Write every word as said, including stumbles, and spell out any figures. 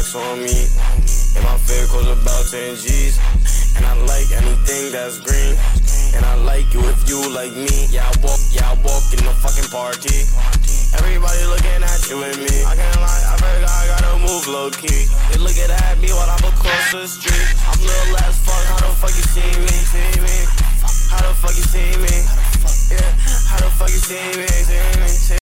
racks on me. And my favorite cost about ten G's. And I like anything that's green. And I like you if you like me. Yeah, I walk, yeah, I walk in the fucking party. Everybody looking at you and me. I can't lie, I forgot I gotta move low key. They looking at me while I'm across the street. I'm little as fuck, how the fuck you see me? See me? How the fuck you see me? Yeah, how the fuck you see me? See me? See